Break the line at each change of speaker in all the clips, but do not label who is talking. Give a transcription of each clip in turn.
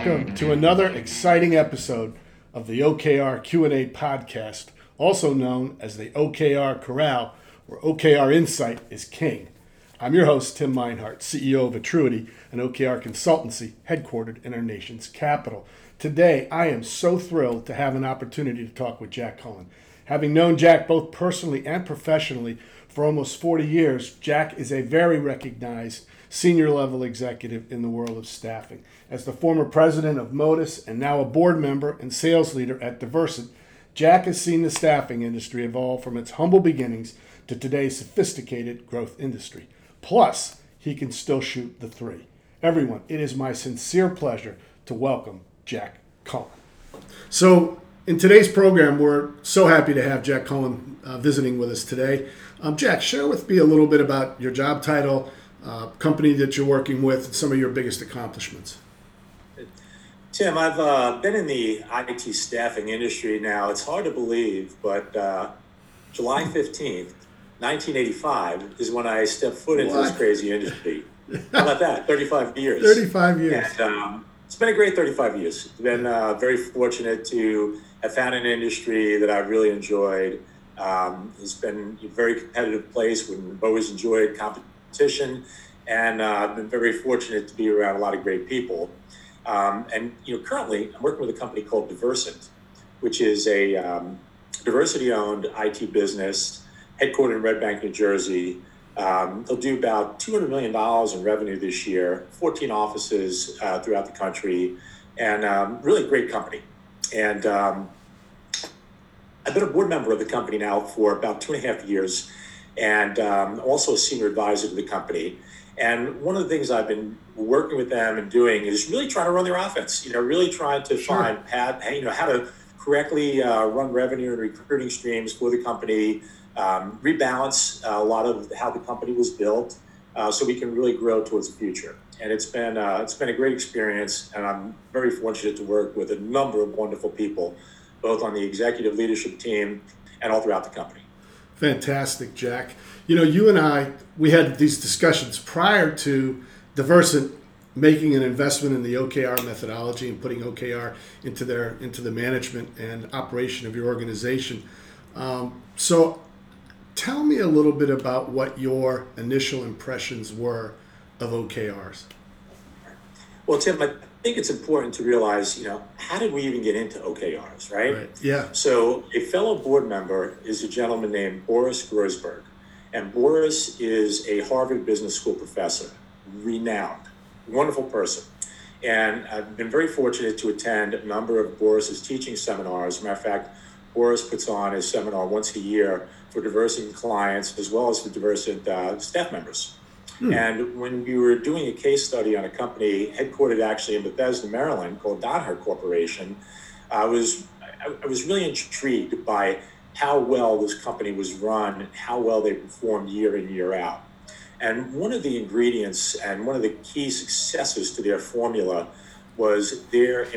welcome to another exciting episode of the OKR Q&A podcast, also known as the OKR Corral, where OKR Insight is king. I'm your host, Tim Meinhardt, CEO of Attruity, an OKR consultancy headquartered in our nation's capital. Today, I am so thrilled to have an opportunity to talk with Jack Cullen. Having known Jack both personally and professionally for almost 40 years, Jack is a very recognized senior-level executive in the world of staffing. As the former president of Modus and now a board member and sales leader at Diversant, Jack has seen the staffing industry evolve from its humble beginnings to today's sophisticated growth industry. Plus, he can still shoot the three. Everyone, it is my sincere pleasure to welcome Jack Cullen. So, in today's program, we're so happy to have Jack Cullen visiting with us today. Jack, share with me a little bit about your job title, company that you're working with, and some of your biggest accomplishments.
Tim, I've been in the IT staffing industry now. It's hard to believe, but July 15th, 1985 is when I stepped foot into this crazy industry. How about that? 35 years.
35 years.
And, it's been a great 35 years. It's been very fortunate to have found an industry that I've really enjoyed. It's been a very competitive place. We've always enjoyed competition, and I've been very fortunate to be around a lot of great people. Currently I'm working with a company called Diversant, which is a diversity-owned IT business headquartered in Red Bank, New Jersey. They'll do about $200 million in revenue this year, 14 offices throughout the country, and really great company. And I've been a board member of the company now for about 2.5 years, and also a senior advisor to the company. And one of the things I've been working with them and doing is really trying to run their offense, really trying to find how to correctly run revenue and recruiting streams for the company, rebalance a lot of how the company was built, so we can really grow towards the future. And it's been a great experience, and I'm very fortunate to work with a number of wonderful people, both on the executive leadership team and all throughout the company.
Fantastic, Jack. You and I, we had these discussions prior to Diversant making an investment in the OKR methodology and putting OKR into the management and operation of your organization. So tell me a little bit about what your initial impressions were of OKRs.
Well, Tim, I think it's important to realize, how did we even get into OKRs, right?
Yeah.
So a fellow board member is a gentleman named Boris Groysberg. And Boris is a Harvard Business School professor, renowned, wonderful person. And I've been very fortunate to attend a number of Boris's teaching seminars. As a matter of fact, Boris puts on a seminar once a year for Diversant clients as well as for Diversant staff members. And when we were doing a case study on a company headquartered actually in Bethesda, Maryland, called Danaher Corporation, I was really intrigued by how well this company was run and how well they performed year in, year out. And one of the ingredients and one of the key successes to their formula was they've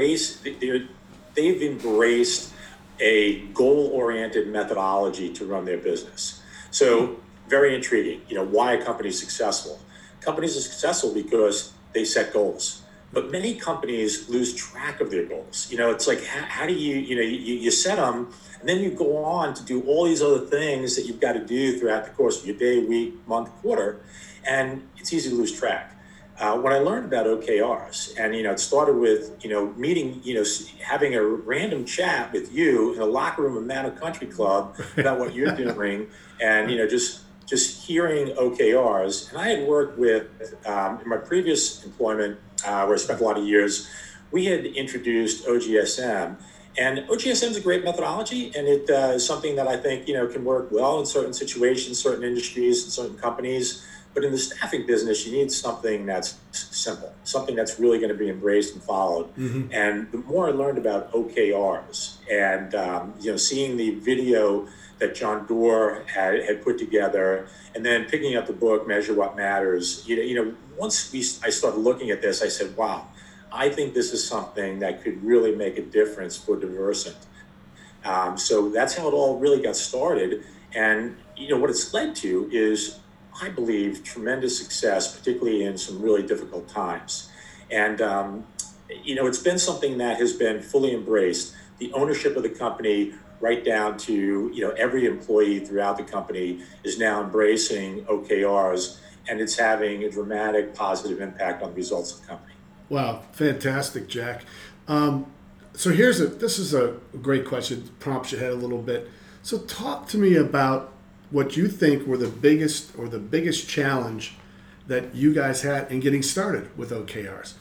embraced a goal-oriented methodology to run their business. So very intriguing, why a company is successful. Companies are successful because they set goals. But many companies lose track of their goals. It's like, how do you set them, and then you go on to do all these other things that you've got to do throughout the course of your day, week, month, quarter, and it's easy to lose track. When I learned about OKRs, and it started with meeting, having a random chat with you in a locker room at Manor Country Club about what you're doing, and just hearing OKRs. And I had worked with in my previous employment, where I spent a lot of years, we had introduced OGSM. And OGSM is a great methodology, and it is something that I think can work well in certain situations, certain industries, and certain companies. But in the staffing business, you need something that's simple, something that's really going to be embraced and followed. Mm-hmm. And the more I learned about OKRs and seeing the video that John Doerr had put together, and then picking up the book Measure What Matters, once I started looking at this, I said, wow, I think this is something that could really make a difference for Diversant. So that's how it all really got started. And what it's led to is, I believe, tremendous success, particularly in some really difficult times. And it's been something that has been fully embraced. The ownership of the company, right down to every employee throughout the company, is now embracing OKRs, and it's having a dramatic positive impact on the results of the company.
Wow, fantastic, Jack. So this is a great question. Prompts your head a little bit. So talk to me about what you think were the biggest challenge that you guys had in getting started with OKRs.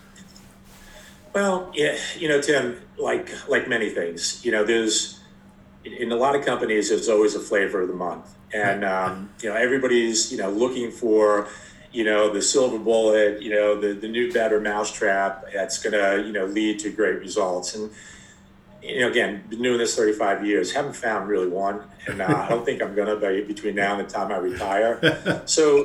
Well, yeah, Tim, like many things, there's in a lot of companies, there's always a flavor of the month, and everybody's looking for the silver bullet, the new better mousetrap that's going to lead to great results. And again, been doing this 35 years, haven't found really one, and I don't think I'm going to between now and the time I retire. So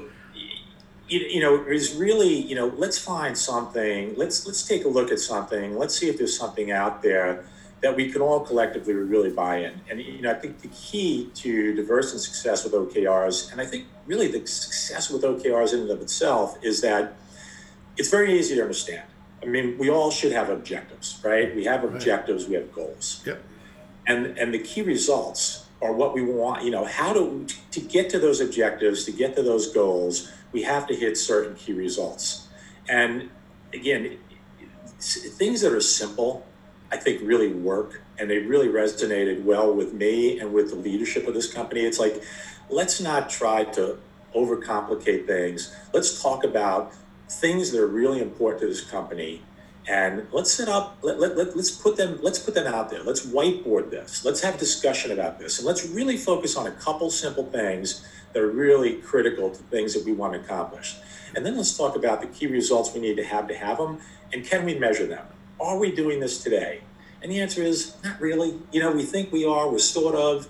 is really, let's find something. Let's take a look at something. Let's see if there's something out there that we can all collectively really buy in. And I think the key to diverse and success with OKRs, and I think really the success with OKRs in and of itself, is that it's very easy to understand. I mean, we all should have objectives, right? We have objectives, we have goals.
Yep.
And the key results are what we want, how to get to those objectives, to get to those goals, we have to hit certain key results. And again, things that are simple, I think really work, and they really resonated well with me and with the leadership of this company. It's like, let's not try to overcomplicate things. Let's talk about things that are really important to this company, and let's set up. Let's put them out there. Let's whiteboard this. Let's have a discussion about this, and let's really focus on a couple simple things that are really critical to things that we want to accomplish. And then let's talk about the key results we need to have them, and can we measure them? Are we doing this today? And the answer is not really. We think we are. We're sort of.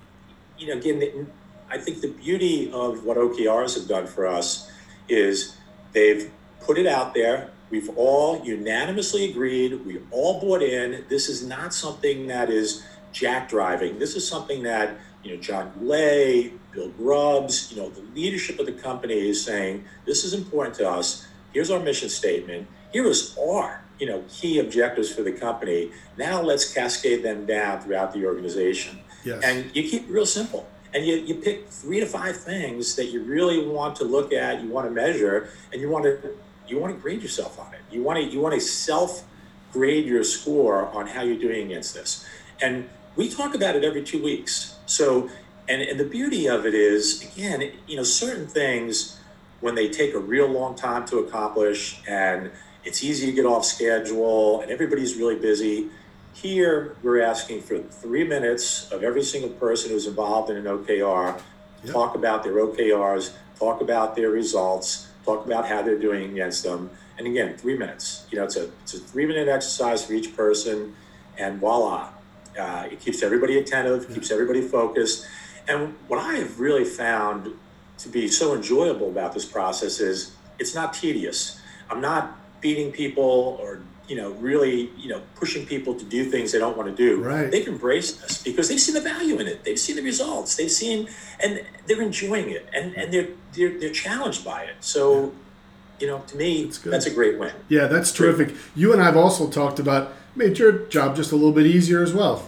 Again, I think the beauty of what OKRs have done for us is they've put it out there. We've all unanimously agreed. We all bought in. This is not something that is jack driving. This is something that John Goulet, Bill Grubbs, the leadership of the company is saying, this is important to us. Here's our mission statement. Here is our key objectives for the company. Now let's cascade them down throughout the organization.
Yes.
And you keep it real simple. And you pick 3 to 5 things that you really want to look at, you want to measure, and you want to grade yourself on it. You want to self-grade your score on how you're doing against this. And we talk about it every 2 weeks. So, and the beauty of it is, again, certain things, when they take a real long time to accomplish, and it's easy to get off schedule, and everybody's really busy. Here, we're asking for 3 minutes of every single person who's involved in an OKR, talk about their OKRs, talk about their results, talk about how they're doing against them. And again, 3 minutes. It's a 3-minute exercise for each person, and voila. It keeps everybody attentive, keeps everybody focused. And what I have really found to be so enjoyable about this process is it's not tedious. I'm not beating people or really pushing people to do things they don't want to do.
Right.
They've embraced this because they've seen the value in it. They've seen the results. They've seen, and they're enjoying it, and they're challenged by it. So, to me, that's a great win.
Yeah, that's terrific. You and I've also talked about made your job just a little bit easier as well.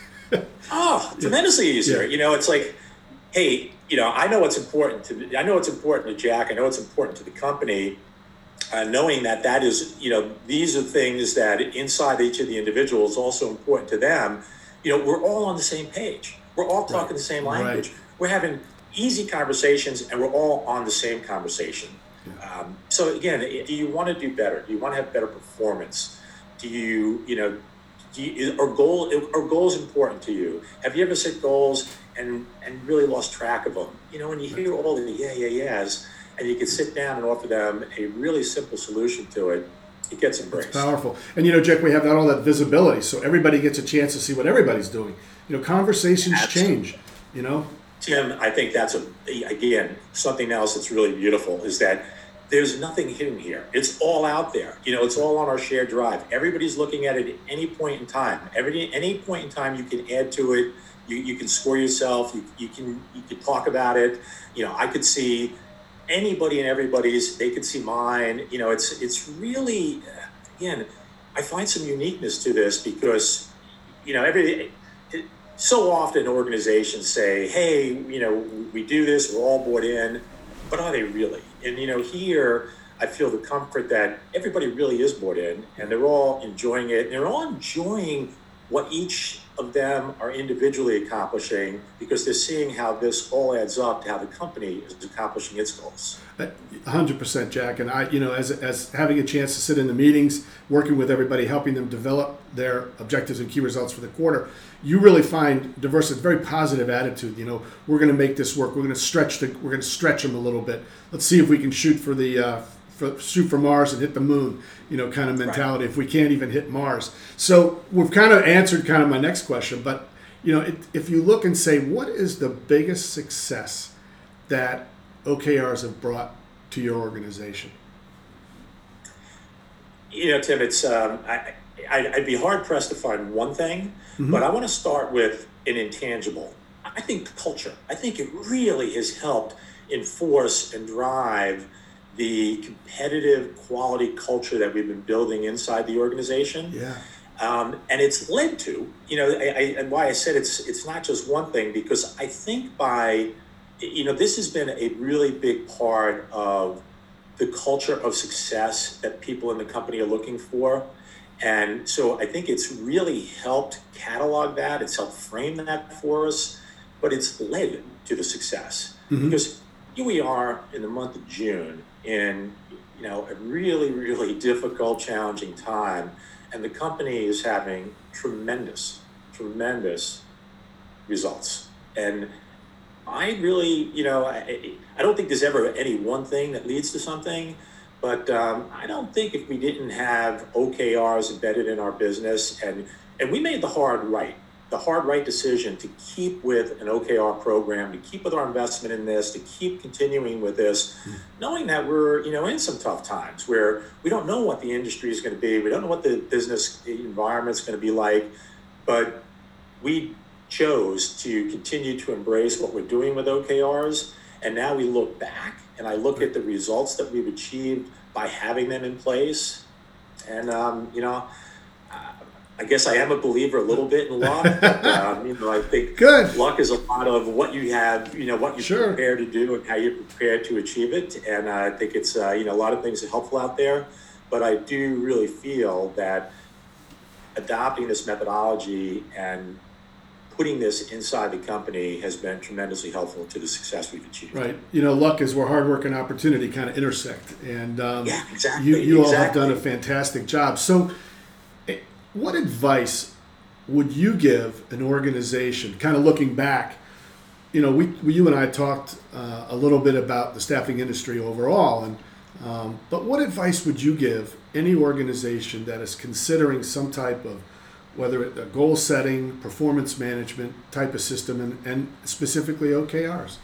Tremendously easier. Yeah. It's like, hey, I know what's important to Jack. I know what's important to the company. Knowing that is, these are things that inside each of the individuals also important to them. We're all on the same page. We're all talking the same language. Right. We're having easy conversations, and we're all on the same conversation. Yeah. So again, do you want to do better? Do you want to have better performance? Are goals important to you? Have you ever set goals and really lost track of them? When you hear all the yeahs, and you can sit down and offer them a really simple solution to it, it gets embraced.
It's powerful. And Jack, we have all that visibility, so everybody gets a chance to see what everybody's doing. Conversations change,
Tim, I think that's again, something else that's really beautiful is that there's nothing hidden here. It's all out there. It's all on our shared drive. Everybody's looking at it at any point in time. Any point in time you can add to it. You can score yourself. You can talk about it. I could see anybody and everybody's, they could see mine. It's really, again, I find some uniqueness to this because, so often organizations say, hey, we do this, we're all bought in, but are they really? And, here I feel the comfort that everybody really is bought in and they're all enjoying it. And they're all enjoying what each of them are individually accomplishing because they're seeing how this all adds up to how the company is accomplishing its goals.
100%, Jack. And I, as having a chance to sit in the meetings, working with everybody, helping them develop their objectives and key results for the quarter, you really find Diversa a very positive attitude. We're going to make this work. We're going to stretch them a little bit. Let's see if we can shoot for Mars and hit the moon, kind of mentality. Right. If we can't even hit Mars. So we've kind of answered kind of my next question, but if you look and say, what is the biggest success that OKRs have brought to your organization?
Tim, it's I'd be hard pressed to find one thing, but I want to start with an intangible. I think culture. I think it really has helped enforce and drive the competitive quality culture that we've been building inside the organization.
Yeah.
And it's led to, and why I said it's not just one thing, because I think this has been a really big part of the culture of success that people in the company are looking for. And so I think it's really helped catalog that, it's helped frame that for us, but it's led to the success. Because here we are in the month of June in a really, really difficult, challenging time, and the company is having tremendous results. And I really, I don't think there's ever any one thing that leads to something, but I don't think if we didn't have OKRs embedded in our business, and we made the hard right decision to keep with an OKR program, to keep with our investment in this, to keep continuing with this, knowing that we're, in some tough times where we don't know what the industry is going to be, we don't know what the business environment's going to be like, but we chose to continue to embrace what we're doing with OKRs. And now we look back and I look at the results that we've achieved by having them in place. And, I guess I am a believer a little bit in luck. But, I think luck is a lot of what you have, what you prepare to do and how you prepare to achieve it. And I think it's, a lot of things are helpful out there. But I do really feel that adopting this methodology and putting this inside the company has been tremendously helpful to the success we've achieved.
Right. Luck is where hard work and opportunity kind of intersect. And
yeah, exactly.
You all have done a fantastic job. So what advice would you give an organization, kind of looking back? You and I talked a little bit about the staffing industry overall, and but what advice would you give any organization that is considering some type of, whether it's a goal setting, performance management type of system, and specifically OKRs?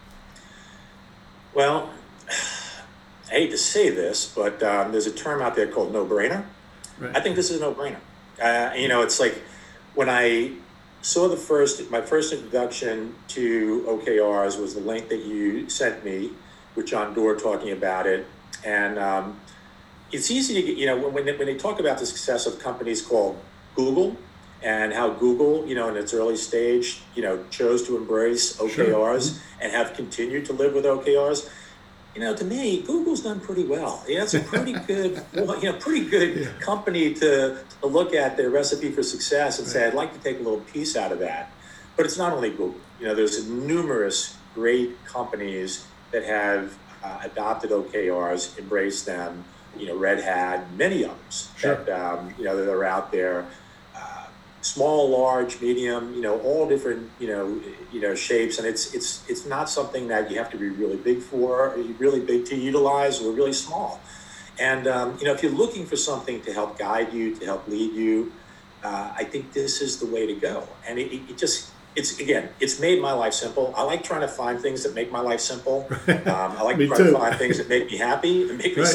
Well, I hate to say this, but there's a term out there called no-brainer. Right. I think this is a no-brainer. It's like when I saw my first introduction to OKRs was the link that you sent me with John Doerr talking about it. And it's easy to get, when they talk about the success of companies called Google and how Google, in its early stage, chose to embrace OKRs and have continued to live with OKRs. To me, Google's done pretty well. It's a pretty good, company to look at their recipe for success and say, I'd like to take a little piece out of that. But it's not only Google. There's numerous great companies that have adopted OKRs, embraced them. Red Hat, many others that are out there. Small, large, medium, all different, shapes, and it's not something that you have to be really big to utilize, or really small. And if you're looking for something to help guide you, to help lead you, I think this is the way to go. And it's made my life simple. I like trying to find things that make my life simple. I like to try to find things that make me happy and make me,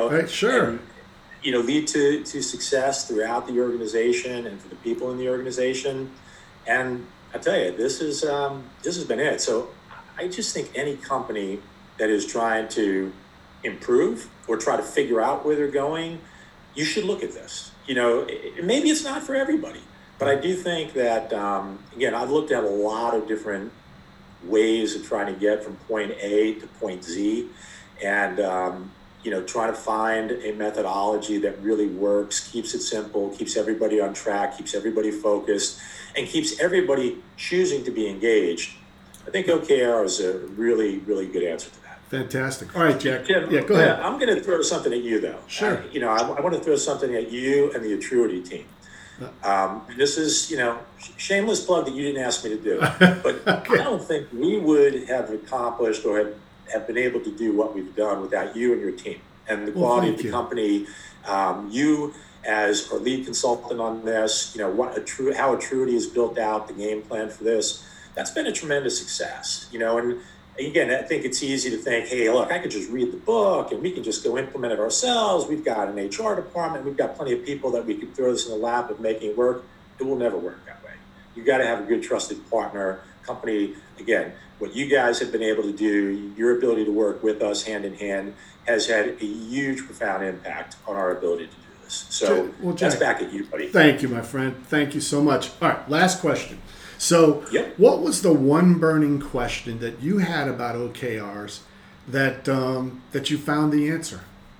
and, lead to success throughout the organization and for the people in the organization. And I tell you, this has been it. So I just think any company that is trying to improve or try to figure out where they're going, you should look at this. Maybe it's not for everybody, but I do think that, again, I've looked at a lot of different ways of trying to get from point A to point Z, and try to find a methodology that really works, keeps it simple, keeps everybody on track, keeps everybody focused, and keeps everybody choosing to be engaged. I think OKR is a really, really good answer to that.
Fantastic. All right, Jack.
Jim,
yeah, go ahead.
I'm going to throw something at you, though.
Sure.
I want to throw something at you and the Attruity team. This is, shameless plug that you didn't ask me to do, but okay. I don't think we would have accomplished or have been able to do what we've done without you and your team and the quality of the company. You as our lead consultant on this, how Attruity has built out the game plan for this. That's been a tremendous success, and again, I think it's easy to think, hey, look, I could just read the book and we can just go implement it ourselves. We've got an HR department. We've got plenty of people that we could throw this in the lap of making it work. It will never work that way. You got to have a good, trusted partner, company. Again, what you guys have been able to do, your ability to work with us hand in hand has had a huge, profound impact on our ability to do this. So that's back at you, buddy.
Thank you, my friend. Thank you so much. All right, last question. So What was the one burning question that you had about OKRs that you found the answer?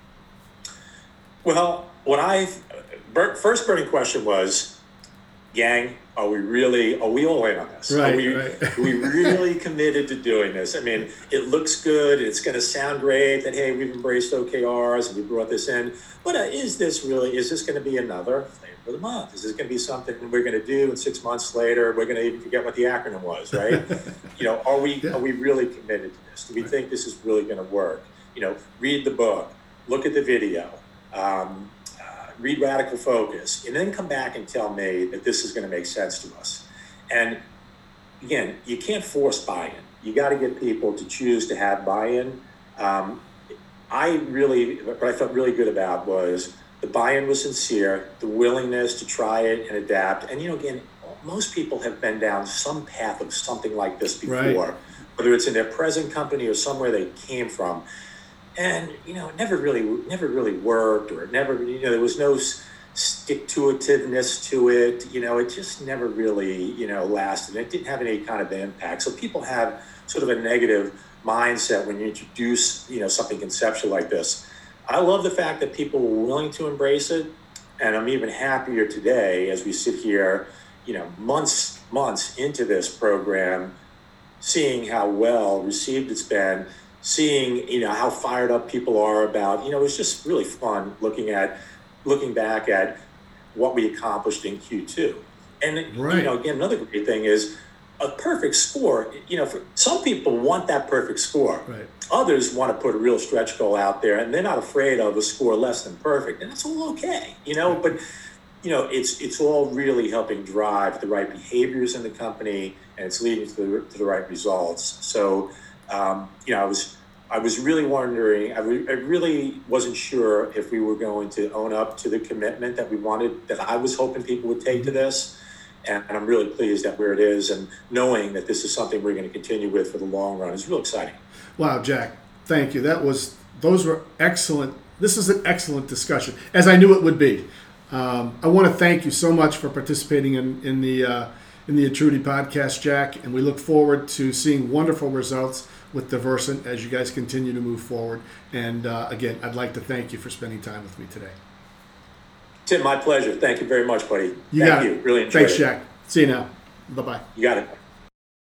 Well, first burning question was, gang, are we all in on this?
Right,
are we really committed to doing this? I mean, it looks good. It's going to sound great that, hey, we've embraced OKRs and we brought this in. But is this going to be another flavor of the month? Is this going to be something we're going to do and 6 months later we're going to even forget what the acronym was, right? Are we really committed to this? Do we think this is really going to work? Read the book, look at the video, read Radical Focus, and then come back and tell me that this is going to make sense to us. And again, you can't force buy-in. You got to get people to choose to have buy-in. What I felt really good about was the buy-in was sincere, the willingness to try it and adapt. And, again, most people have been down some path of something like this before, whether it's in their present company or somewhere they came from. And, it never really worked, or it never, there was no stick-to-itiveness to it. It just never really, lasted. It didn't have any kind of impact. So people have sort of a negative mindset when you introduce, something conceptual like this. I love the fact that people were willing to embrace it. And I'm even happier today as we sit here, months into this program, seeing how well received it's been, seeing, how fired up people are about, it was just really fun looking back at what we accomplished in Q2. And, again, another great thing is a perfect score. For some people want that perfect score.
Right.
Others want to put a real stretch goal out there, and they're not afraid of a score less than perfect. And that's all okay, but, it's all really helping drive the right behaviors in the company, and it's leading to the right results. So, I was really wondering, I really wasn't sure if we were going to own up to the commitment that I was hoping people would take to this. And I'm really pleased at where it is, and knowing that this is something we're going to continue with for the long run is real exciting.
Wow, Jack, thank you. Those were excellent. This is an excellent discussion, as I knew it would be. I want to thank you so much for participating in the Attruity podcast, Jack, and we look forward to seeing wonderful results with Diversant as you guys continue to move forward. And again, I'd like to thank you for spending time with me today.
Tim, my pleasure. Thank you very much, buddy.
Thank
you. Really enjoyed it.
Thanks, Jack. See you now. Bye-bye.
You got it.